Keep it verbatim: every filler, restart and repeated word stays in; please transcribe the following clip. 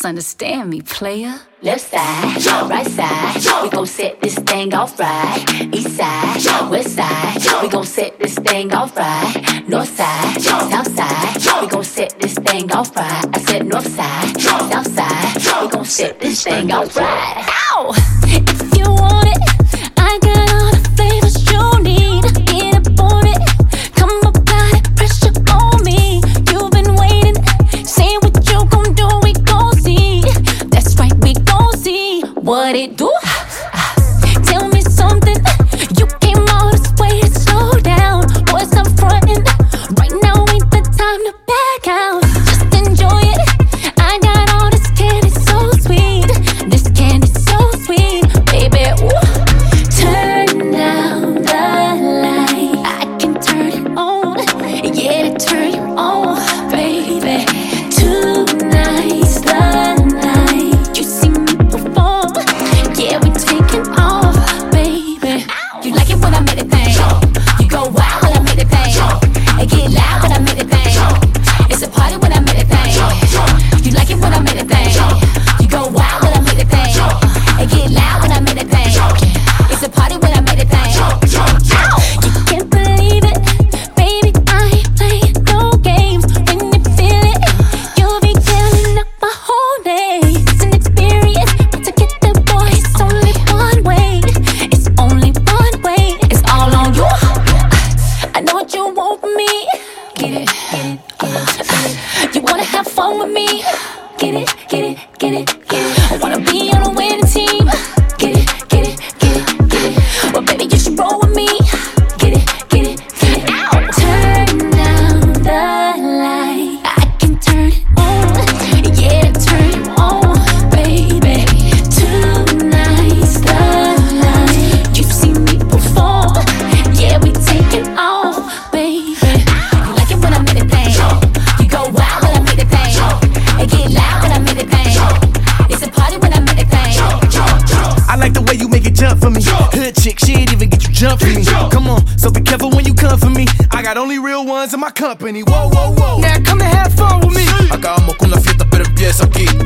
Just understand me, player. Left side, right side, we gon' set this thing off right. East side, west side, we gon' set this thing off right. North side, south side, we gon' set this thing off right. I said north side, south side, we gon' set this thing off right. Ow! If you want it, I got all the flavors you need. Get up on it, come apply that pressure on me. You've been waiting, say what you gon' do, we gon' see. That's right, we gon' see what it do. Tell me something, you came all this way to slow down. Boys, I'm frontin', right now ain't the time to back out. Just enjoy it, I got all this candy so sweet. This candy so sweet, baby, ooh. Turn down the light, I can turn it on, yeah, turn you on, baby. Tonight's the night you see me perform, yeah, we taking off, baby. You like it when I make it bang, you go wild when I make it bang, I get loud when I make it bang, it's a party when I make it bang. You like it when I make it bang, you go wild when I make it bang, I get loud when I make it bang, it's a party when I make it bang. You can't believe it, baby, I ain't playing no games. When you feel it, you'll be counting up my whole day. It's an experience, but to get the boy, it's only one way. It's only one way, it's all on you. I know what you want from me. Get it, get it, get it. You wanna have fun with me. Get it, get it, get it, get it. I wanna be on a winning team. Get it, get it, get it, get it. Well, baby, you should roll with me. Get it, get it, get it. Ow! Turn down the light, I can turn it on, yeah, turn you on, baby. Tonight's the night you see me perform, yeah, we taking off, baby. You like it when I make it bang, you go wild when I make it bang, I get loud when I make it bang, it's a party when I make it bang. I like the way you make it jump for me. Hood chick, she ain't even get you jump for me. Come on, so be careful when you come for me. I got only real ones in my company. Whoa, whoa, whoa. Now come and have fun with me. Acabamos con la fiesta, pero empieza aquí.